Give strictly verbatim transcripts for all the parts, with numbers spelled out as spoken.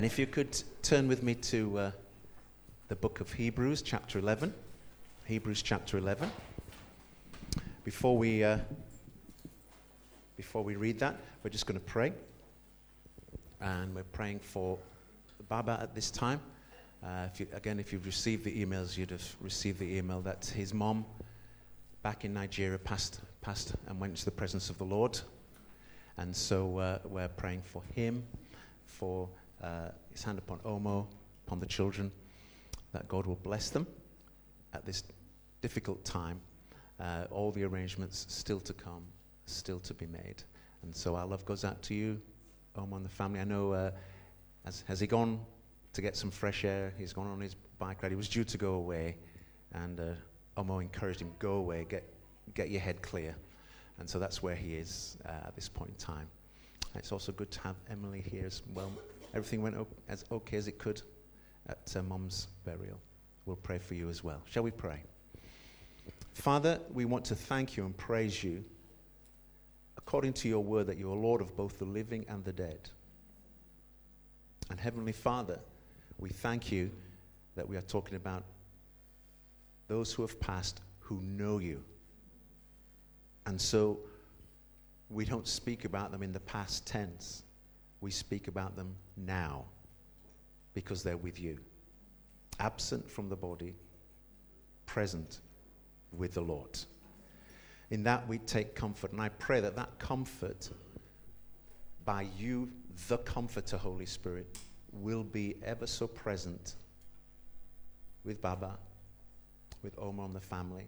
And if you could turn with me to uh, the book of Hebrews, chapter eleven. Hebrews, chapter eleven. Before we uh, before we read that, we're just going to pray. And we're praying for Baba at this time. Uh, if you, again, if you've received the emails, you'd have received the email that his mom back in Nigeria passed, passed and went to the presence of the Lord. And so uh, we're praying for him, for uh, his hand upon Omo, upon the children, that God will bless them at this difficult time. Uh, all the arrangements still to come, still to be made. And so our love goes out to you, Omo and the family. I know, uh, has, has he gone to get some fresh air? He's gone on his bike ride. He was due to go away, and uh, Omo encouraged him, go away, get get your head clear. And so that's where he is uh, at this point in time. It's also good to have Emily here as well. Everything went o- as okay as it could at uh, Mom's burial. We'll pray for you as well. Shall we pray? Father, we want to thank you and praise you according to your word that you are Lord of both the living and the dead. And Heavenly Father, we thank you that we are talking about those who have passed who know you. And so we don't speak about them in the past tense. We speak about them now because they're with you. Absent from the body, present with the Lord. In that we take comfort. And I pray that that comfort by you, the Comforter, Holy Spirit, will be ever so present with Baba, with Omo and the family,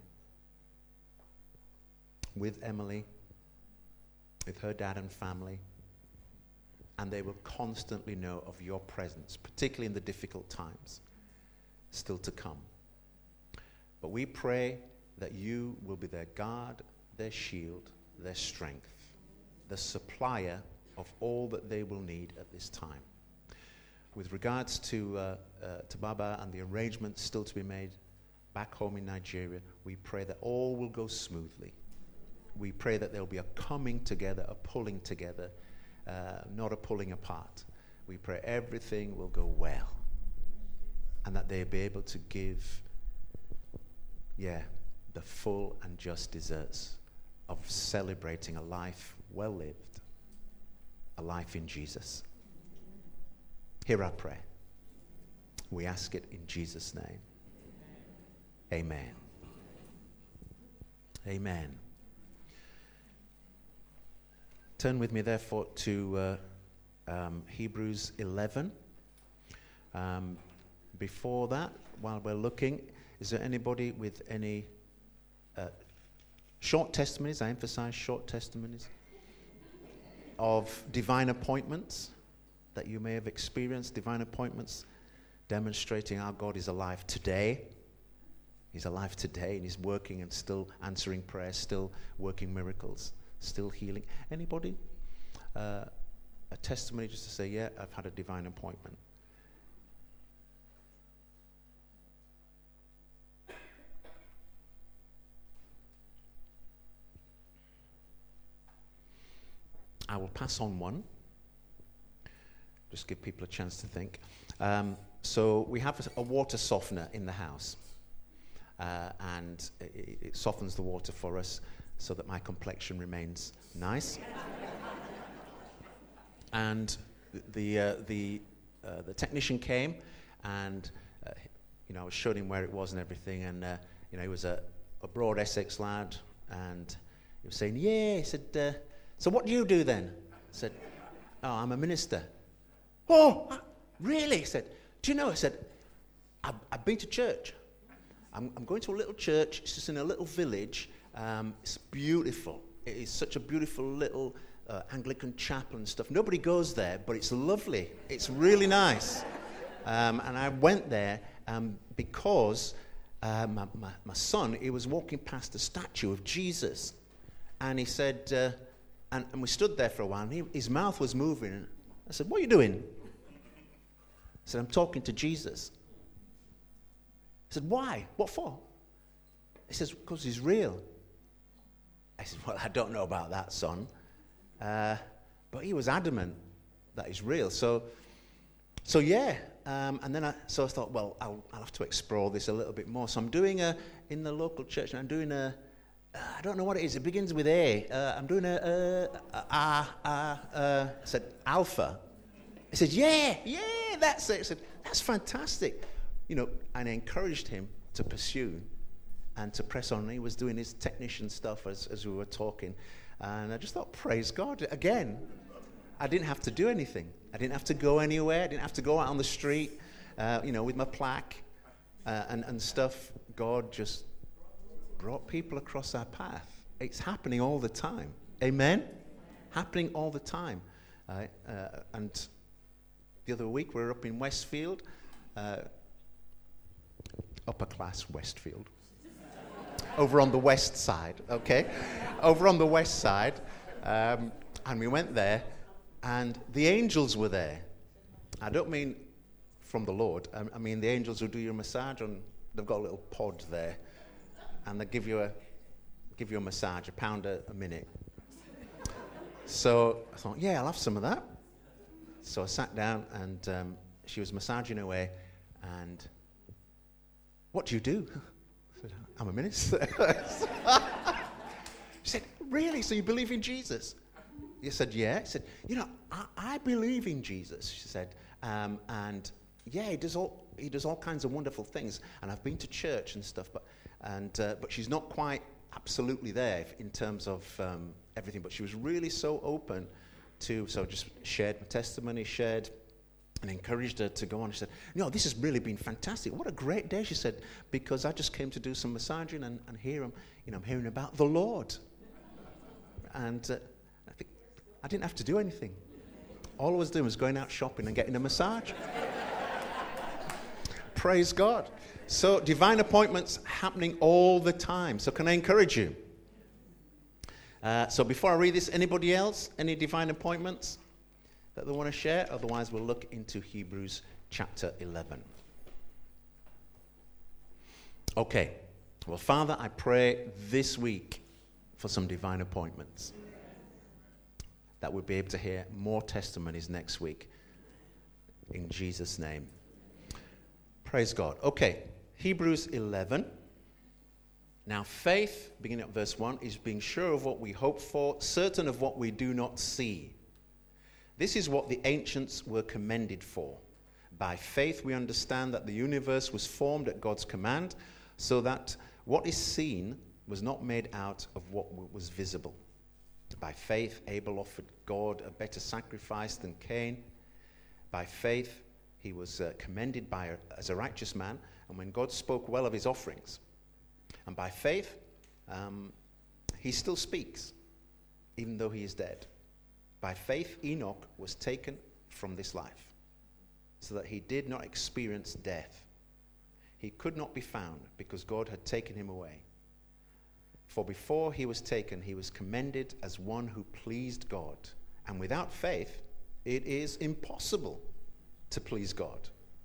with Emily, with her dad and family, and they will constantly know of your presence, particularly in the difficult times still to come. But we pray that you will be their guard, their shield, their strength, the supplier of all that they will need at this time. With regards to, uh, uh, to Baba and the arrangements still to be made back home in Nigeria, we pray that all will go smoothly. We pray that there will be a coming together, a pulling together, uh, not a pulling apart. We pray everything will go well and that they'll be able to give, yeah, the full and just deserts of celebrating a life well lived, a life in Jesus. Hear our prayer. We ask it in Jesus' name. Amen. Amen. Turn with me, therefore, to uh, um, Hebrews eleven. Um, before that, while we're looking, is there anybody with any uh, short testimonies? I emphasize short testimonies of divine appointments that you may have experienced, divine appointments demonstrating our God is alive today. He's alive today, and he's working and still answering prayers, still working miracles, still healing. Anybody? Uh, a testimony just to say, yeah, I've had a divine appointment. I will pass on one. Just give people a chance to think. Um, so we have a, a water softener in the house. Uh, and it, it softens the water for us so that my complexion remains nice. And the uh, the uh, the technician came, and uh, you know I was showing him where it was and everything, and uh, you know he was a, a broad Essex lad, and he was saying, "Yeah," he said, uh, "so what do you do then?" I said, "Oh, I'm a minister." "Oh, really?" He said, "Do you know?" I said, I've, I've been to church. I'm, I'm going to a little church. It's just in a little village. Um, it's beautiful. It is such a beautiful little uh, Anglican chapel and stuff. Nobody goes there, but it's lovely. It's really nice. Um, and I went there um, because uh, my, my, my son, he was walking past a statue of Jesus. And he said, uh, and, and we stood there for a while, and he, his mouth was moving. I said, "What are you doing?" I said, "I'm talking to Jesus." I said, "Why? What for?" He says, "Because he's real." I said, "Well, I don't know about that, son." Uh, but he was adamant that he's real. So so yeah, um, and then I so I thought, well, I'll, I'll have to explore this a little bit more. So I'm doing a in the local church, and I'm doing a uh, I don't know what it is. It begins with A. Uh, I'm doing a a, a, a, a, a I said Alpha. He said, yeah, yeah, that's it. I said, that's fantastic, you know. And I encouraged him to pursue and to press on. He was doing his technician stuff as as we were talking, and I just thought, praise God again. I didn't have to do anything. I didn't have to go anywhere. I didn't have to go out on the street, uh, you know, with my plaque uh, and, and stuff. God just brought people across our path. It's happening all the time. Amen? Happening all the time. Uh, uh, and the other week we were up in Westfield, uh, upper class Westfield, over on the west side, okay? Over on the west side. Um, and we went there. And the angels were there. I don't mean from the Lord. I, I mean the angels who do your massage, and they've got a little pod there, and they give you a give you a massage, a pound a, a minute. So I thought, yeah, I'll have some of that. So I sat down, and um, she was massaging away. And what do you do? I said, I'm a minister. She said, really? So you believe in Jesus? He said, yeah. He said, you know, I, I believe in Jesus, she said. Um, and yeah, he does all he does all kinds of wonderful things. And I've been to church and stuff, but and uh, but she's not quite absolutely there in terms of um, everything. But she was really so open to, so just shared my testimony, shared and encouraged her to go on. She said, no, this has really been fantastic. What a great day, she said, because I just came to do some massaging and, and hear, you know, I'm hearing about the Lord. And uh, I think I didn't have to do anything. All I was doing was going out shopping and getting a massage. Praise God. So divine appointments happening all the time. So can I encourage you? Uh, so before I read this, anybody else? Any divine appointments that they want to share? Otherwise, we'll look into Hebrews chapter eleven. Okay. Well, Father, I pray this week for some divine appointments, that we'll be able to hear more testimonies next week. In Jesus' name. Praise God. Okay, Hebrews eleven. Now faith, beginning at verse one, is being sure of what we hope for, certain of what we do not see. This is what the ancients were commended for. By faith we understand that the universe was formed at God's command, so that what is seen was not made out of what was visible. By faith, Abel offered God a better sacrifice than Cain. By faith, he was uh, commended by a, as a righteous man, and when God spoke well of his offerings. And by faith, um, he still speaks, even though he is dead. By faith, Enoch was taken from this life, so that he did not experience death. He could not be found, because God had taken him away. For before he was taken, he was commended as one who pleased God. And without faith, it is impossible to please God.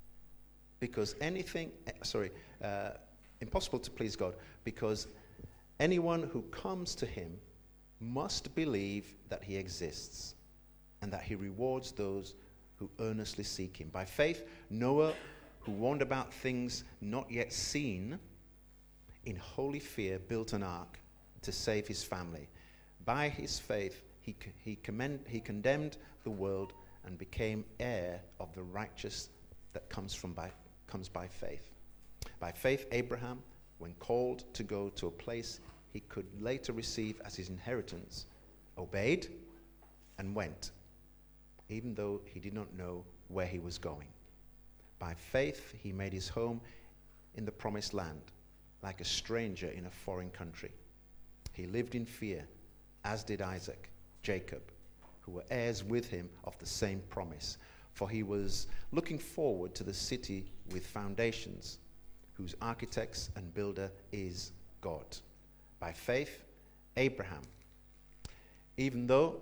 Because anything, sorry, uh, impossible to please God, because anyone who comes to him must believe that he exists, and that he rewards those who earnestly seek him. By faith, Noah, who warned about things not yet seen, in holy fear built an ark to save his family. By his faith, he he, commend, he condemned the world and became heir of the righteous that comes from by comes by faith. By faith, Abraham, when called to go to a place he could later receive as his inheritance, obeyed and went, even though he did not know where he was going. By faith, he made his home in the promised land, like a stranger in a foreign country. He lived in fear, as did Isaac, Jacob, who were heirs with him of the same promise. For he was looking forward to the city with foundations, whose architects and builder is God. By faith, Abraham, even though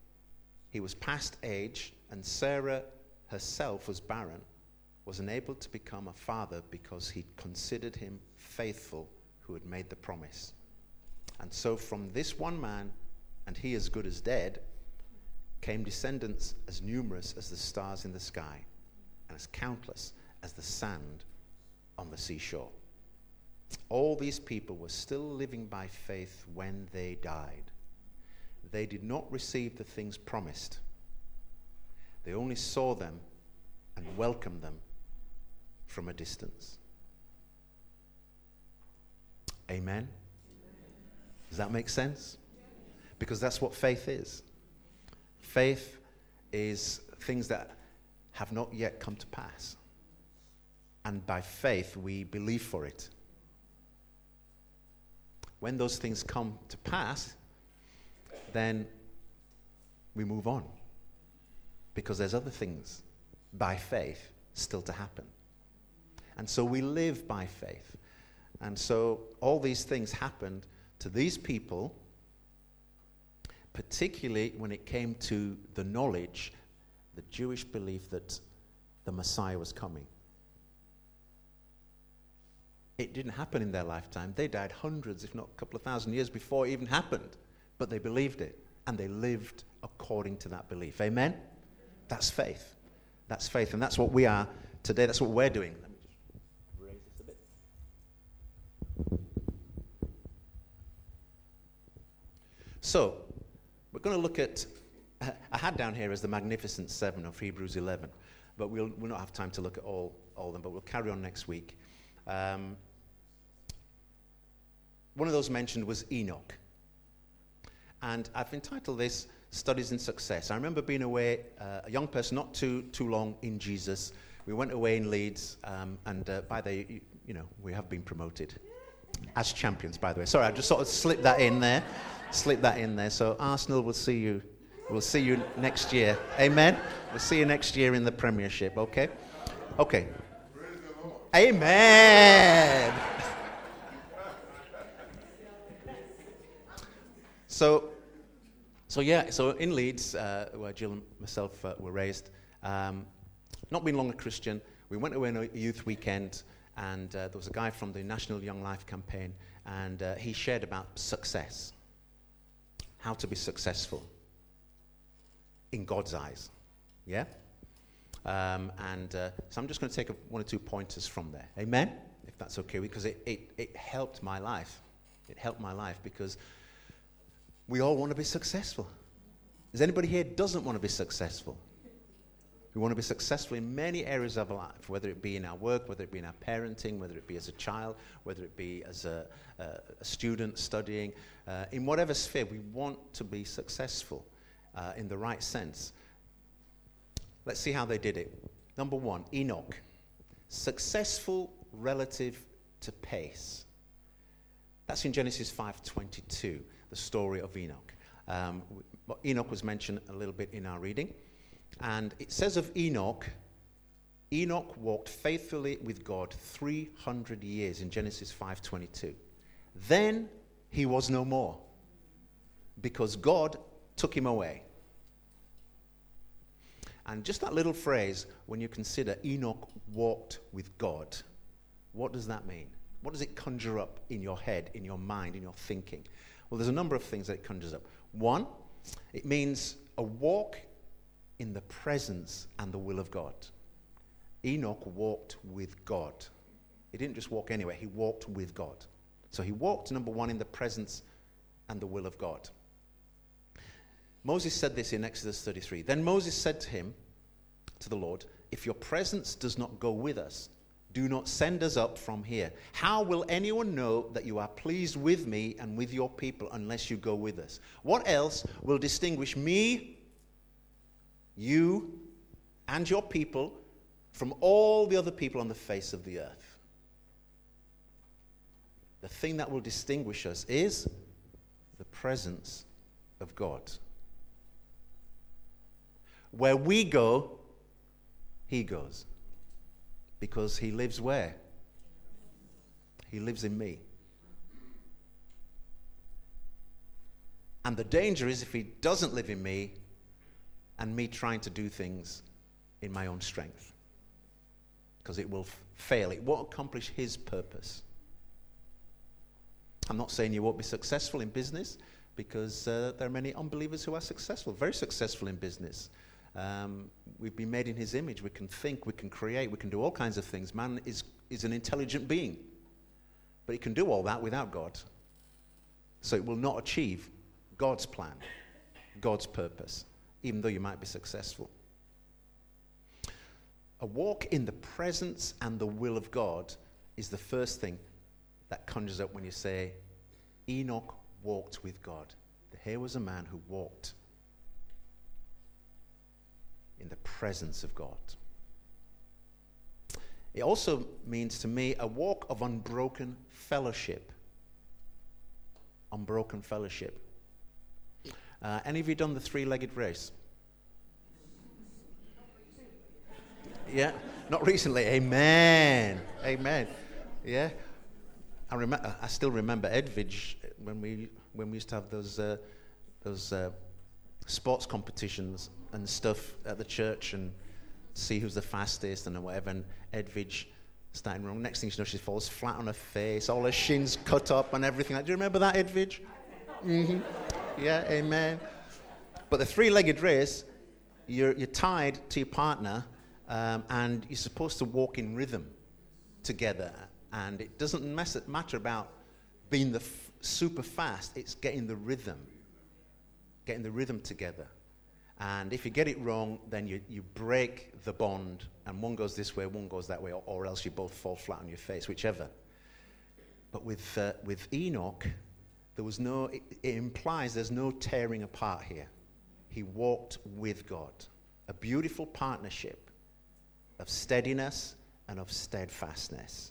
he was past age and Sarah herself was barren, was enabled to become a father because he considered him faithful who had made the promise. And so from this one man, and he as good as dead, came descendants as numerous as the stars in the sky, and as countless as the sand on the seashore. All these people were still living by faith when they died. They did not receive the things promised. They only saw them and welcomed them from a distance. Amen? Does that make sense? Because that's what faith is. Faith is things that have not yet come to pass. And by faith, we believe for it. When those things come to pass, then we move on. Because there's other things by faith still to happen. And so we live by faith. And so all these things happened to these people, particularly when it came to the knowledge, the Jewish belief that the Messiah was coming. It didn't happen in their lifetime. They died hundreds, if not a couple of thousand years before it even happened. But they believed it, and they lived according to that belief. Amen? That's faith. That's faith, and that's what we are today. That's what we're doing. Let me just raise this a bit. So, we're going to look at, I had down here as the Magnificent Seven of Hebrews eleven, but we'll, we'll not have time to look at all, all of them, but we'll carry on next week. Um, one of those mentioned was Enoch. And I've entitled this Studies in Success. I remember being away, uh, a young person, not too too long in Jesus. We went away in Leeds, um, and uh, by the, you, you know, we have been promoted as champions, by the way. Sorry, I just sort of slipped that in there. Slipped that in there. So Arsenal will see you. We'll see you next year. Amen? We'll see you next year in the Premiership, okay? Okay. Amen. so, so yeah, so in Leeds, uh, where Jill and myself uh, were raised, um, not being long a Christian, we went away on a youth weekend, and uh, there was a guy from the National Young Life Campaign, and uh, he shared about success, how to be successful in God's eyes, yeah? Um, and uh, so I'm just going to take a, one or two pointers from there. Amen? If that's okay, because it, it, it helped my life. It helped my life because we all want to be successful. Is anybody here doesn't want to be successful? We want to be successful in many areas of our life, whether it be in our work, whether it be in our parenting, whether it be as a child, whether it be as a, a, a student studying. Uh, in whatever sphere, we want to be successful uh, in the right sense. Let's see how they did it. Number one, Enoch. Successful relative to pace. That's in Genesis five twenty-two, the story of Enoch. Um, Enoch was mentioned a little bit in our reading. And it says of Enoch, Enoch walked faithfully with God three hundred years in Genesis five twenty-two. Then he was no more because God took him away. And just that little phrase, when you consider Enoch walked with God, what does that mean? What does it conjure up in your head, in your mind, in your thinking? Well, there's a number of things that it conjures up. One, it means a walk in the presence and the will of God. Enoch walked with God. He didn't just walk anywhere, he walked with God. So he walked, number one, in the presence and the will of God. Moses said this in Exodus thirty-three. Then Moses said to him, to the Lord, if your presence does not go with us, do not send us up from here. How will anyone know that you are pleased with me and with your people unless you go with us? What else will distinguish me, you, and your people from all the other people on the face of the earth? The thing that will distinguish us is the presence of God. Where we go, he goes. Because he lives where? He lives in me. And the danger is if he doesn't live in me and me trying to do things in my own strength. Because it will f- fail. It won't accomplish his purpose. I'm not saying you won't be successful in business, because uh, there are many unbelievers who are successful, very successful in business. Um, we've been made in his image. We can think, we can create, we can do all kinds of things. Man is, is an intelligent being. But he can do all that without God. So it will not achieve God's plan, God's purpose, even though you might be successful. A walk in the presence and the will of God is the first thing that conjures up when you say, Enoch walked with God. Here was a man who walked in the presence of God. It also means to me a walk of unbroken fellowship. Unbroken fellowship. Uh, any of you done the three-legged race? Yeah, not recently. Amen. Amen. Yeah, I remember. I still remember Edvidge when we when we used to have those uh, those uh, sports competitions and stuff at the church and see who's the fastest and whatever. And Edvidge starting wrong. Next thing you know, she falls flat on her face, all her shins cut up and everything. Do you remember that, Edvidge? Mm-hmm. Yeah, amen. But the three-legged race, you're you're tied to your partner. Um, and you're supposed to walk in rhythm together. And it doesn't mess, matter about being the f- super fast. It's getting the rhythm. Getting the rhythm together. And if you get it wrong, then you, you break the bond. And one goes this way, one goes that way. Or, or else you both fall flat on your face, whichever. But with, uh, with Enoch, there was no, it, it implies there's no tearing apart here. He walked with God. A beautiful partnership of steadiness and of steadfastness.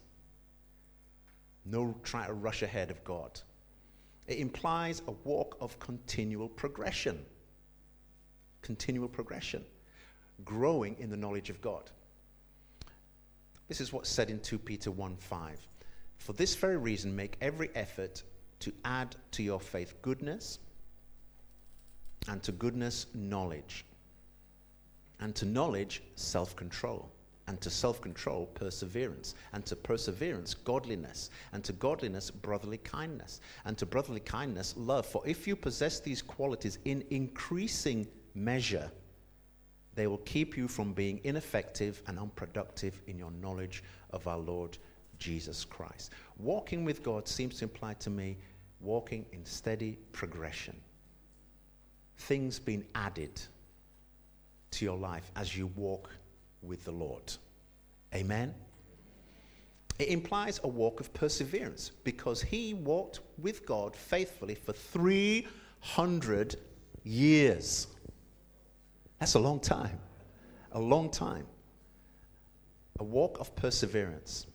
No trying to rush ahead of God. It implies a walk of continual progression. Continual progression. Growing in the knowledge of God. This is what's said in Second Peter one five. For this very reason, make every effort to add to your faith goodness, and to goodness, knowledge. And to knowledge, self-control. And to self-control, perseverance. And to perseverance, godliness. And to godliness, brotherly kindness. And to brotherly kindness, love. For if you possess these qualities in increasing measure, they will keep you from being ineffective and unproductive in your knowledge of our Lord Jesus Christ. Walking with God seems to imply to me walking in steady progression. Things being added to your life as you walk with the Lord. Amen? It implies a walk of perseverance because he walked with God faithfully for three hundred years. That's a long time. A long time. A walk of perseverance.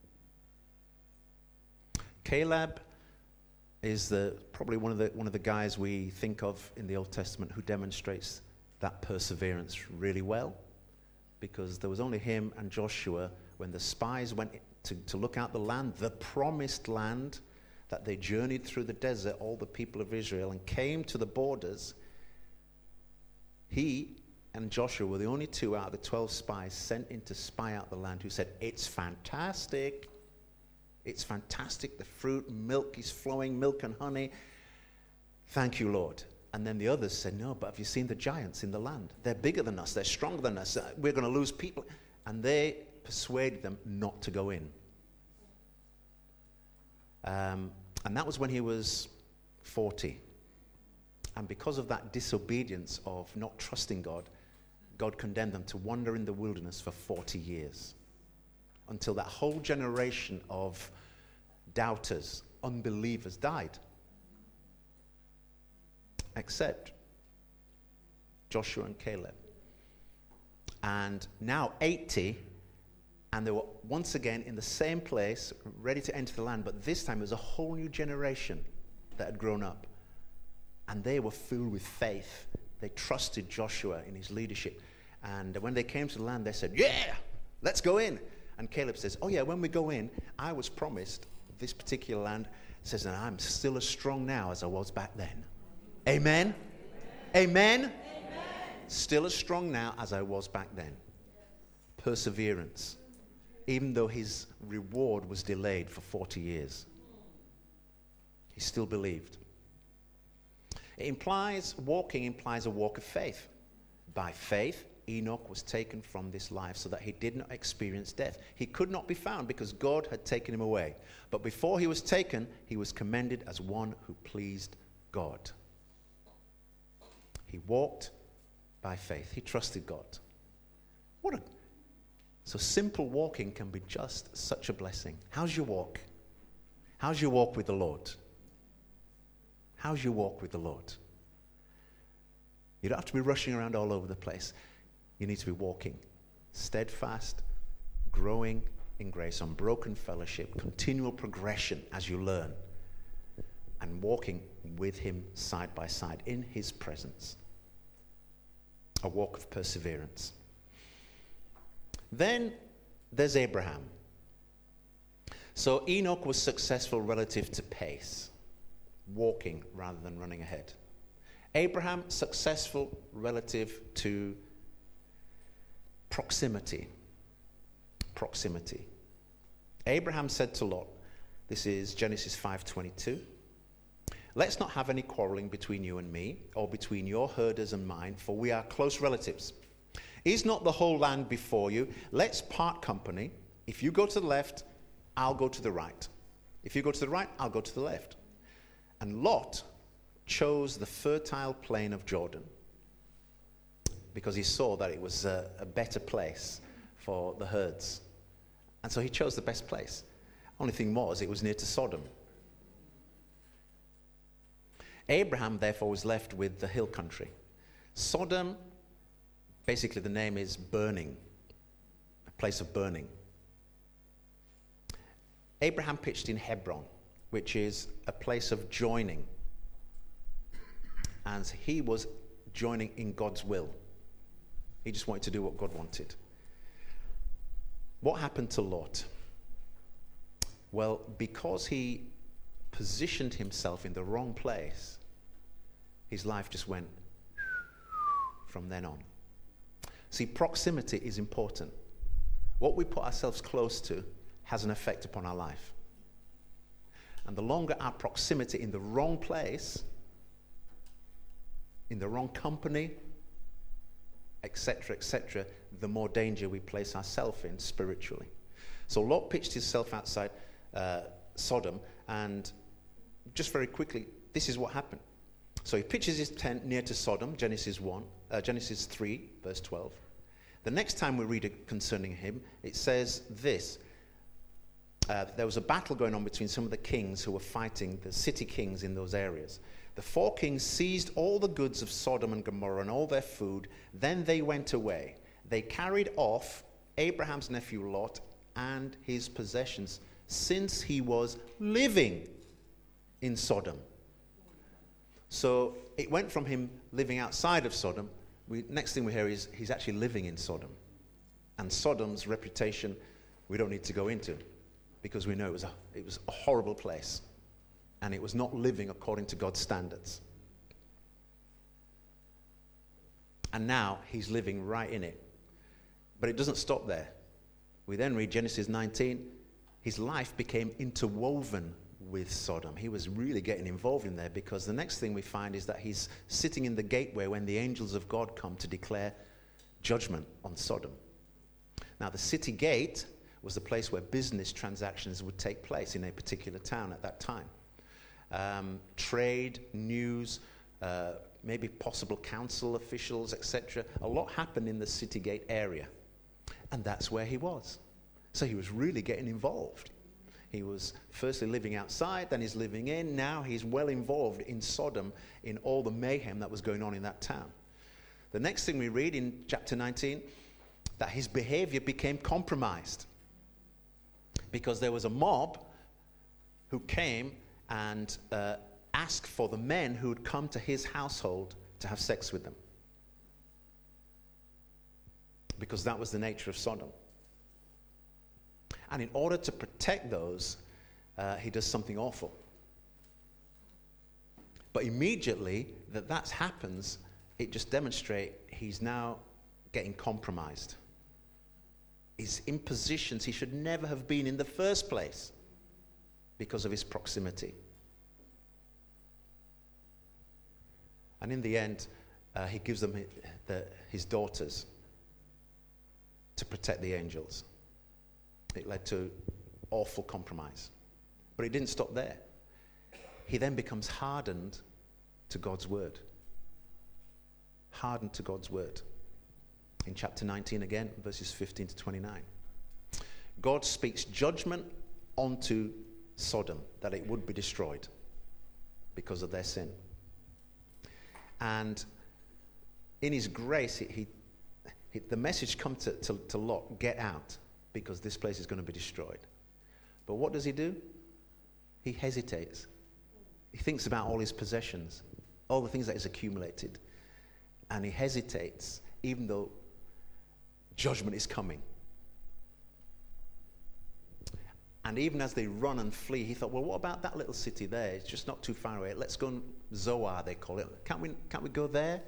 Caleb is the probably one of the one of the guys we think of in the Old Testament who demonstrates that perseverance really well, because there was only him and Joshua when the spies went to, to look out the land, the promised land, that they journeyed through the desert, all the people of Israel, and came to the borders. He and Joshua were the only two out of the twelve spies sent in to spy out the land who said, it's fantastic. It's fantastic. The fruit, milk is flowing, milk and honey. Thank you, Lord. And then the others said, no, but have you seen the giants in the land? They're bigger than us. They're stronger than us. We're going to lose people. And they persuaded them not to go in. Um, and that was when he was forty. And because of that disobedience of not trusting God, God condemned them to wander in the wilderness for forty years. Until that whole generation of doubters, unbelievers died. Except Joshua and Caleb. And now eighty, and they were once again in the same place, ready to enter the land, but this time there was a whole new generation that had grown up. And they were filled with faith. They trusted Joshua in his leadership. And when they came to the land, they said, yeah, let's go in. And Caleb says, oh yeah, when we go in, I was promised this particular land. Says, and I'm still as strong now as I was back then. Amen? Amen? Amen? Still as strong now as I was back then. Perseverance. Even though his reward was delayed for forty years. He still believed. It implies, walking implies a walk of faith. By faith, Enoch was taken from this life so that he did not experience death. He could not be found because God had taken him away. But before he was taken, he was commended as one who pleased God. He walked by faith. He trusted God. What a So simple walking can be just such a blessing. How's your walk? How's your walk with the Lord? How's your walk with the Lord? You don't have to be rushing around all over the place. You need to be walking steadfast, growing in grace, unbroken fellowship, continual progression as you learn, and walking with him side by side in his presence. A walk of perseverance. Then there's Abraham. So Enoch was successful relative to pace, walking rather than running ahead. Abraham, successful relative to proximity. Proximity. Abraham said to Lot, this is Genesis five twenty-two, let's not have any quarreling between you and me, or between your herders and mine, for we are close relatives. Is not the whole land before you? Let's part company. If you go to the left, I'll go to the right. If you go to the right, I'll go to the left. And Lot chose the fertile plain of Jordan because he saw that it was a, a better place for the herds. And so he chose the best place. Only thing was, it was near to Sodom. Abraham, therefore, was left with the hill country. Sodom, basically the name is burning, a place of burning. Abraham pitched in Hebron, which is a place of joining. And he was joining in God's will. He just wanted to do what God wanted. What happened to Lot? Well, because he positioned himself in the wrong place, his life just went from then on. See, proximity is important. What we put ourselves close to has an effect upon our life. And the longer our proximity in the wrong place, in the wrong company, et cetera, et cetera, the more danger we place ourselves in spiritually. So Lot pitched himself outside uh, Sodom, and just very quickly, this is what happened. So he pitches his tent near to Sodom, Genesis one, uh, Genesis three, verse twelve. The next time we read it concerning him, it says this. Uh, there was a battle going on between some of the kings who were fighting the city kings in those areas. The four kings seized all the goods of Sodom and Gomorrah and all their food. Then they went away. They carried off Abraham's nephew Lot and his possessions, since he was living in Sodom. So it went from him living outside of Sodom. We, next thing we hear is he's actually living in Sodom. And Sodom's reputation, we don't need to go into, because we know it was a, it was a horrible place. And it was not living according to God's standards. And now he's living right in it. But it doesn't stop there. We then read Genesis nineteen. His life became interwoven with Sodom. He was really getting involved in there, because the next thing we find is that he's sitting in the gateway when the angels of God come to declare judgment on Sodom. Now, the city gate was the place where business transactions would take place in a particular town at that time. Um, trade, news, uh, maybe possible council officials, et cetera. A lot happened in the city gate area. And that's where he was. So he was really getting involved. He was firstly living outside, then he's living in. Now he's well involved in Sodom, in all the mayhem that was going on in that town. The next thing we read in chapter nineteen, that his behavior became compromised. Because there was a mob who came and uh, asked for the men who had come to his household to have sex with them. Because that was the nature of Sodom. And in order to protect those, uh, he does something awful. But immediately that that happens, it just demonstrates he's now getting compromised. He's in positions he should never have been in the first place because of his proximity. And in the end, uh, he gives them his, the, his daughters to protect the angels. It led to awful compromise. But it didn't stop there. He then becomes hardened to God's word. Hardened to God's word. In chapter nineteen again, verses fifteen to twenty-nine. God speaks judgment onto Sodom, that it would be destroyed because of their sin. And in his grace, he, he, he, the message comes to, to, to Lot, get out, because this place is going to be destroyed. But what does he do? He hesitates. He thinks about all his possessions, all the things that he's accumulated, and he hesitates, even though judgment is coming. And even as they run and flee, he thought, well, what about that little city there? It's just not too far away. Let's go and Zoar, they call it. Can't we, can't we go there?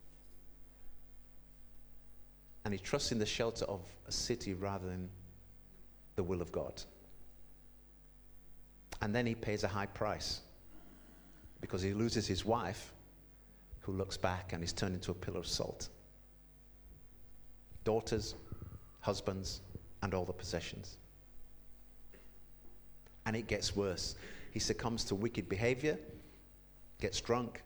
And he trusts in the shelter of a city rather than the will of God. And then he pays a high price because he loses his wife, who looks back and is turned into a pillar of salt. Daughters, husbands, and all the possessions. And it gets worse. He succumbs to wicked behavior, gets drunk,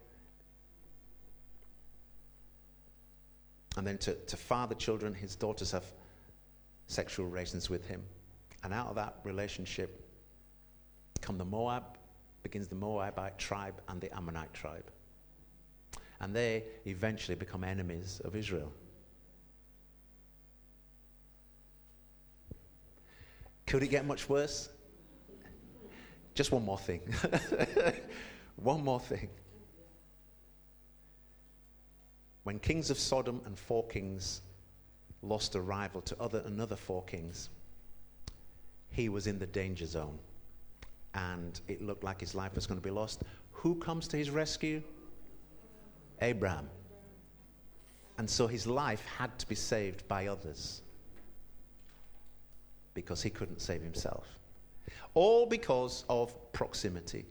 and then to, to father children, his daughters have sexual relations with him. And out of that relationship come the Moab, begins the Moabite tribe and the Ammonite tribe. And they eventually become enemies of Israel. Could it get much worse? Just one more thing. One more thing. When kings of Sodom and four kings lost a rival to other another four kings, he was in the danger zone. And it looked like his life was going to be lost. Who comes to his rescue? Abraham. And so his life had to be saved by others, because he couldn't save himself. All because of proximity.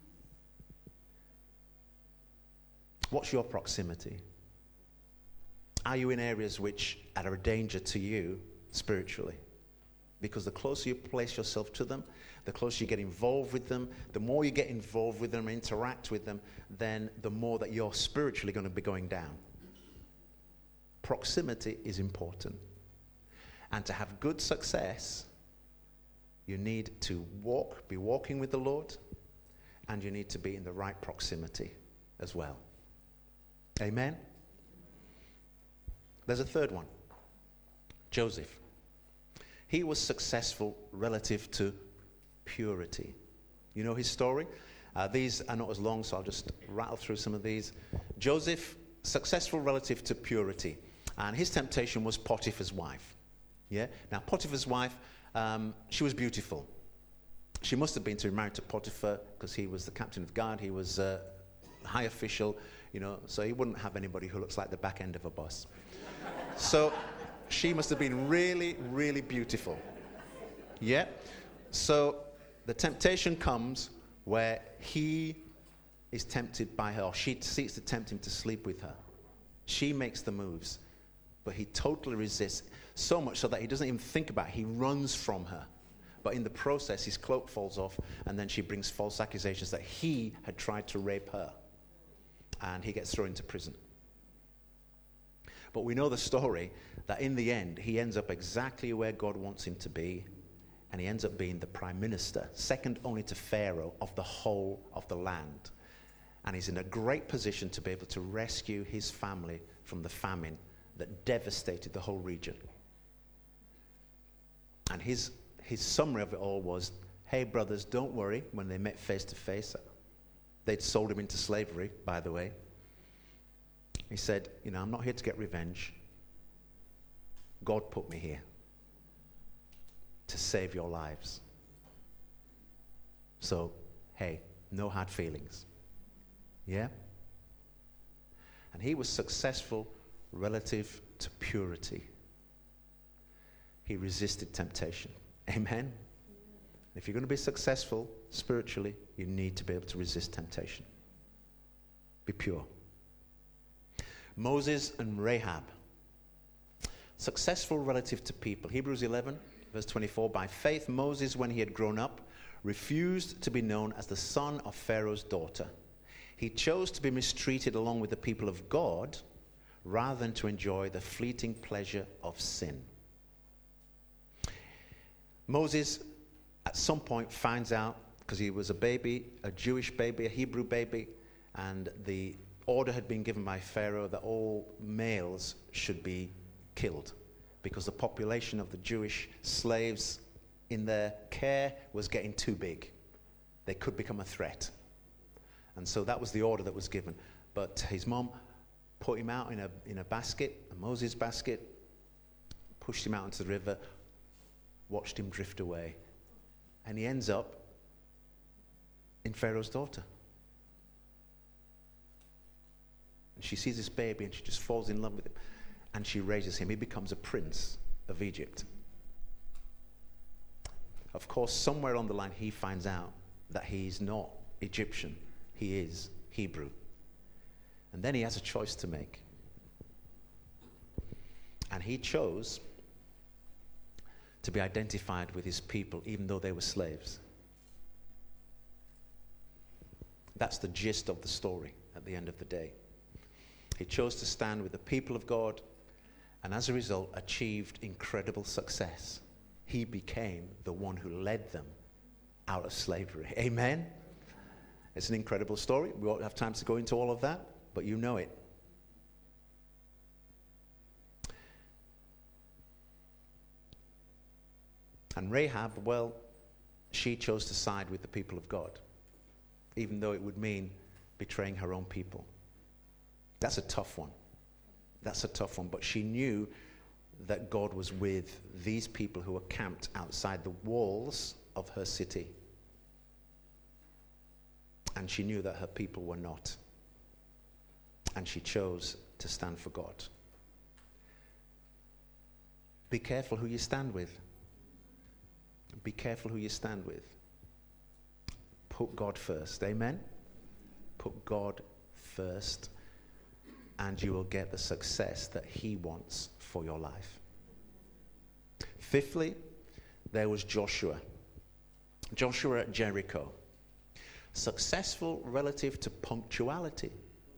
What's your proximity? Are you in areas which are a danger to you spiritually? Because the closer you place yourself to them, the closer you get involved with them, the more you get involved with them, interact with them, then the more that you're spiritually going to be going down. Proximity is important. And to have good success, you need to walk, be walking with the Lord, and you need to be in the right proximity as well. Amen? There's a third one. Joseph. He was successful relative to purity. You know his story? Uh, these are not as long, so I'll just rattle through some of these. Joseph, successful relative to purity. And his temptation was Potiphar's wife. Yeah. Now, Potiphar's wife, um, she was beautiful. She must have been to be married to Potiphar because he was the captain of guard. He was a high official, you know, so he wouldn't have anybody who looks like the back end of a bus. So she must have been really, really beautiful. Yeah. So the temptation comes where he is tempted by her, or she seeks to tempt him to sleep with her. She makes the moves, but he totally resists, so much so that he doesn't even think about it. He runs from her. But in the process, his cloak falls off, and then she brings false accusations that he had tried to rape her. And he gets thrown into prison. But we know the story that in the end, he ends up exactly where God wants him to be, and he ends up being the prime minister, second only to Pharaoh, of the whole of the land. And he's in a great position to be able to rescue his family from the famine that devastated the whole region. And his his summary of it all was, hey, brothers, don't worry. When they met face to face, they'd sold him into slavery, by the way. He said, you know, I'm not here to get revenge. God put me here to save your lives. So, hey, no hard feelings. Yeah? And he was successful relative to purity. He resisted temptation. Amen? If you're going to be successful spiritually, you need to be able to resist temptation. Be pure. Moses and Rahab. Successful relative to people. Hebrews eleven, verse twenty-four. By faith, Moses, when he had grown up, refused to be known as the son of Pharaoh's daughter. He chose to be mistreated along with the people of God rather than to enjoy the fleeting pleasure of sin. Moses, at some point, finds out, because he was a baby, a Jewish baby, a Hebrew baby, and the order had been given by Pharaoh that all males should be killed because the population of the Jewish slaves in their care was getting too big. They could become a threat. And so that was the order that was given. But his mom put him out in a in a basket, a Moses basket, pushed him out into the river, watched him drift away. And he ends up in Pharaoh's daughter. And she sees this baby and she just falls in love with him. And she raises him. He becomes a prince of Egypt. Of course, somewhere along the line, he finds out that he's not Egyptian. He is Hebrew. And then he has a choice to make. And he chose to be identified with his people, even though they were slaves. That's the gist of the story at the end of the day. He chose to stand with the people of God, and as a result, achieved incredible success. He became the one who led them out of slavery. Amen? It's an incredible story. We won't have time to go into all of that, but you know it. And Rahab, well, she chose to side with the people of God, even though it would mean betraying her own people. That's a tough one. That's a tough one. But she knew that God was with these people who were camped outside the walls of her city. And she knew that her people were not. And she chose to stand for God. Be careful who you stand with. Be careful who you stand with. Put God first. Amen? Put God first, and you will get the success that He wants for your life. Fifthly, there was Joshua. Joshua at Jericho. Successful relative to punctuality.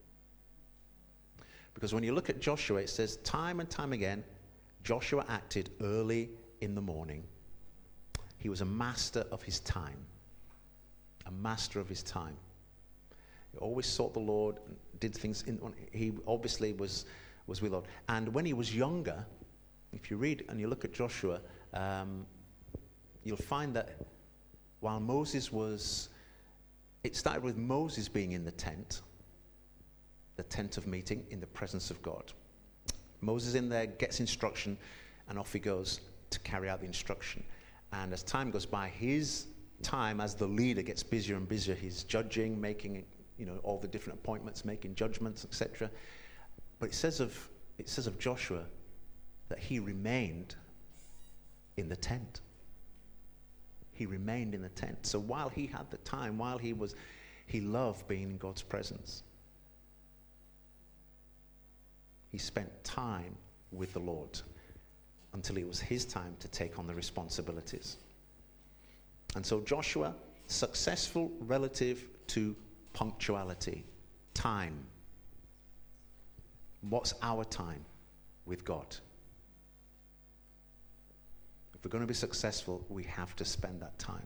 Because when you look at Joshua, it says time and time again, Joshua acted early in the morning. He was a master of his time. A master of his time. He always sought the Lord, did things. In, he obviously was, was with the Lord. And when he was younger, if you read and you look at Joshua, um, you'll find that while Moses was, it started with Moses being in the tent, the tent of meeting in the presence of God. Moses in there gets instruction, and off he goes to carry out the instruction. And as time goes by, his time as the leader gets busier and busier. He's judging, making, you know, all the different appointments, making judgments, et cetera. But it says of it says of Joshua that he remained in the tent. He remained in the tent. So while he had the time, while he was, he loved being in God's presence. He spent time with the Lord until it was his time to take on the responsibilities. And so Joshua, successful relative to punctuality, time. What's our time with God? If we're going to be successful, we have to spend that time.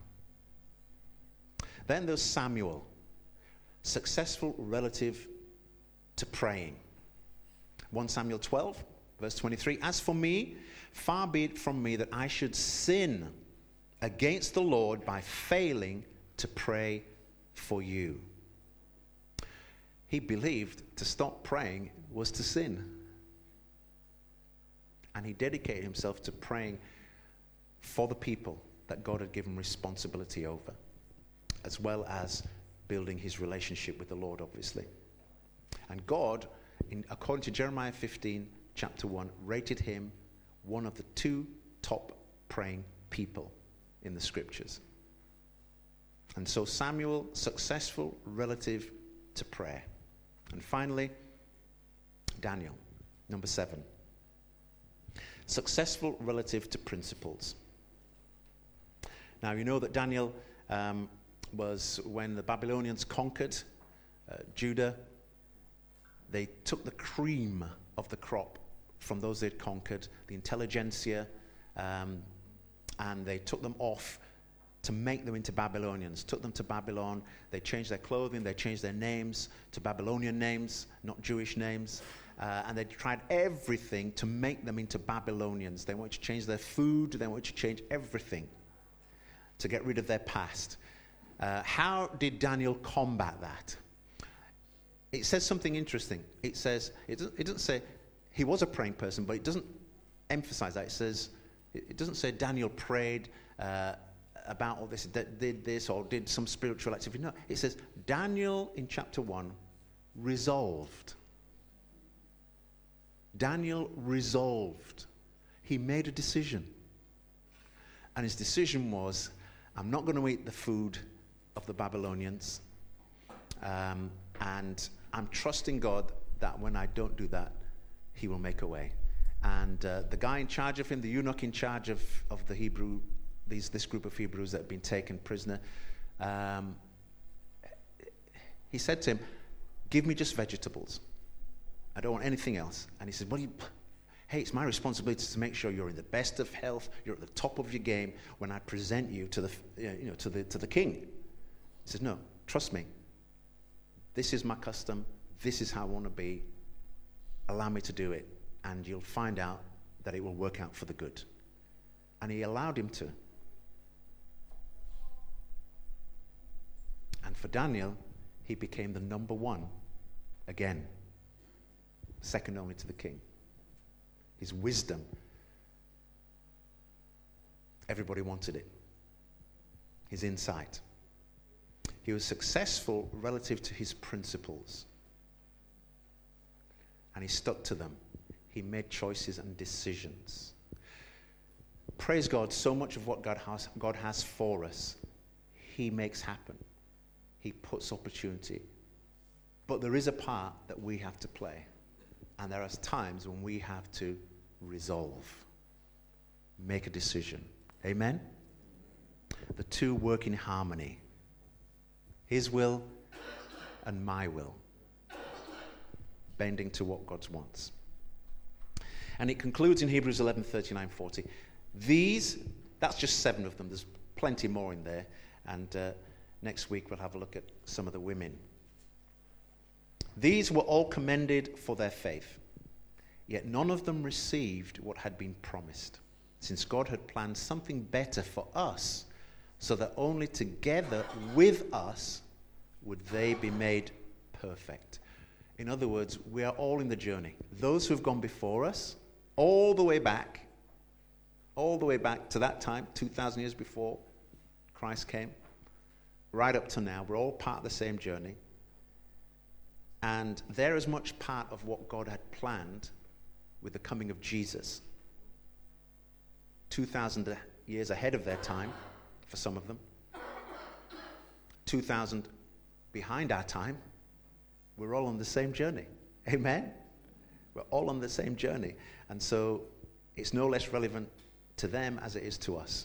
Then there's Samuel, successful relative to praying. First Samuel twelve, verse twenty-three, as for me, far be it from me that I should sin against the Lord by failing to pray for you. He believed to stop praying was to sin. And he dedicated himself to praying for the people that God had given responsibility over, as well as building his relationship with the Lord, obviously. And God, in, according to Jeremiah fifteen, chapter one, rated him one of the two top praying people in the scriptures. And so Samuel, successful relative to prayer. And finally, Daniel, number seven. Successful relative to principles. Now, you know that Daniel um, was, when the Babylonians conquered uh, Judah, they took the cream of the crop from those they'd conquered, the intelligentsia, um, and they took them off to make them into Babylonians, took them to Babylon. They changed their clothing, they changed their names to Babylonian names, not Jewish names. Uh, and they tried everything to make them into Babylonians. They wanted to change their food, they wanted to change everything to get rid of their past. Uh, how did Daniel combat that? It says something interesting. It says, it doesn't, it doesn't say he was a praying person, but it doesn't emphasize that. It says, it doesn't say Daniel prayed uh, about all this, did this, or did some spiritual activity. No, it says Daniel in chapter one resolved. Daniel resolved. He made a decision. And his decision was, I'm not going to eat the food of the Babylonians. Um, and I'm trusting God that when I don't do that, he will make a way. And uh, the guy in charge of him, the eunuch in charge of, of the Hebrew, these, this group of Hebrews that had been taken prisoner, um, he said to him, give me just vegetables. I don't want anything else. And he said, well, you, hey, it's my responsibility to make sure you're in the best of health, you're at the top of your game when I present you to the, you know, to the, to the king. He says, no, trust me. This is my custom. This is how I want to be. Allow me to do it. And you'll find out that it will work out for the good. And he allowed him to. And for Daniel, he became the number one again, second only to the king. His wisdom, everybody wanted it. His insight. He was successful relative to his principles. And he stuck to them. He made choices and decisions. Praise God, so much of what God has, God has for us, he makes happen. He puts opportunity. But there is a part that we have to play. And there are times when we have to resolve, make a decision. Amen? The two work in harmony. His will and my will. Bending to what God wants. And it concludes in Hebrews eleven, thirty-nine, forty. These, that's just seven of them. There's plenty more in there. And uh, next week we'll have a look at some of the women. These were all commended for their faith. Yet none of them received what had been promised, since God had planned something better for us, so that only together with us would they be made perfect. In other words, we are all in the journey. Those who have gone before us, all the way back, all the way back to that time, two thousand years before Christ came, right up to now, we're all part of the same journey. And they're as much part of what God had planned with the coming of Jesus. two thousand years ahead of their time, for some of them. two thousand behind our time. We're all on the same journey. Amen? We're all on the same journey. And so it's no less relevant to them as it is to us.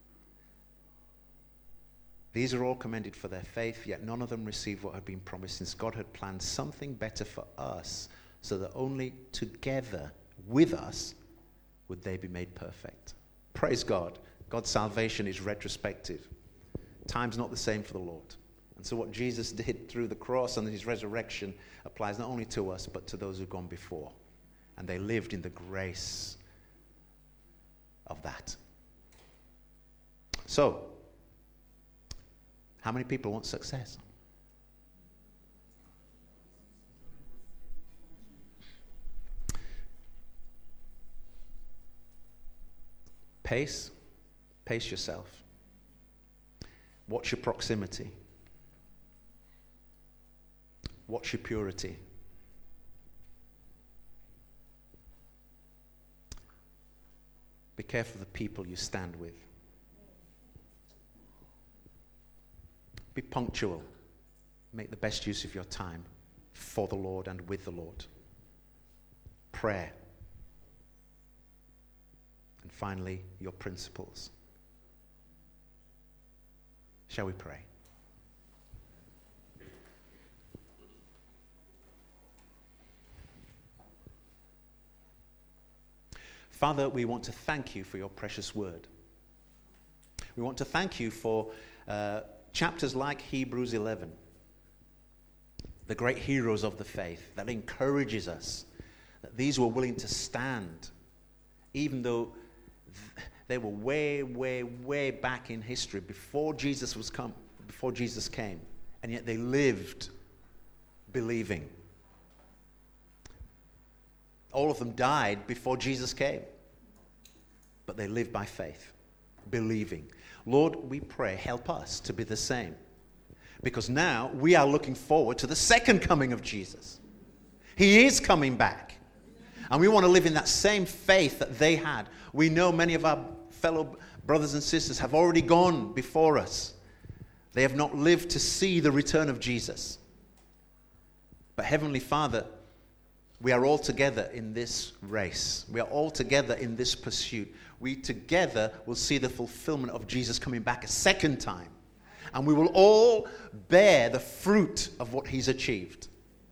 These are all commended for their faith, yet none of them received what had been promised, since God had planned something better for us, so that only together with us would they be made perfect. Praise God. God's salvation is retrospective. Time's not the same for the Lord. And so what Jesus did through the cross and his resurrection applies not only to us, but to those who've gone before. And they lived in the grace of that. So, how many people want success? Pace. Pace yourself. Watch your proximity. Watch your purity. Be careful of the people you stand with. Be punctual. Make the best use of your time for the Lord and with the Lord. prayer, and finally, your principles. Shall we pray? Father, we want to thank you for your precious word. We want to thank you for uh, chapters like Hebrews eleven, the great heroes of the faith, that encourages us that these were willing to stand, even though th- they were way, way, way back in history before Jesus was come, before Jesus came, and yet they lived believing. All of them died before Jesus came, but they lived by faith, believing. Lord, we pray, help us to be the same, because now we are looking forward to the second coming of Jesus. He is coming back, and we want to live in that same faith that they had. We know many of our fellow brothers and sisters have already gone before us. They have not lived to see the return of Jesus. But Heavenly Father, we are all together in this race. We are all together in this pursuit. We together will see the fulfillment of Jesus coming back a second time. And we will all bear the fruit of what he's achieved.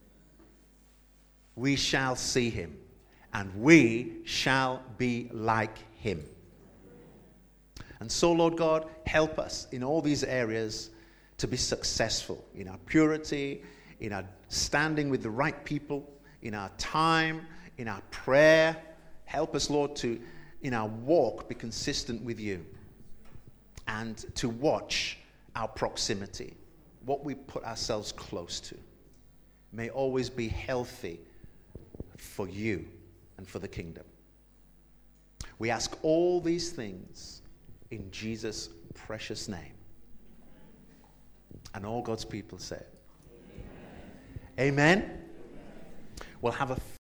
We shall see him, and we shall be like him. And so, Lord God, help us in all these areas to be successful in our purity, in our standing with the right people, in our time, in our prayer. Help us, Lord, to, in our walk, be consistent with you, and to watch our proximity, what we put ourselves close to, may always be healthy for you and for the kingdom. We ask all these things in Jesus' precious name. And all God's people said, Amen. Amen. We'll have a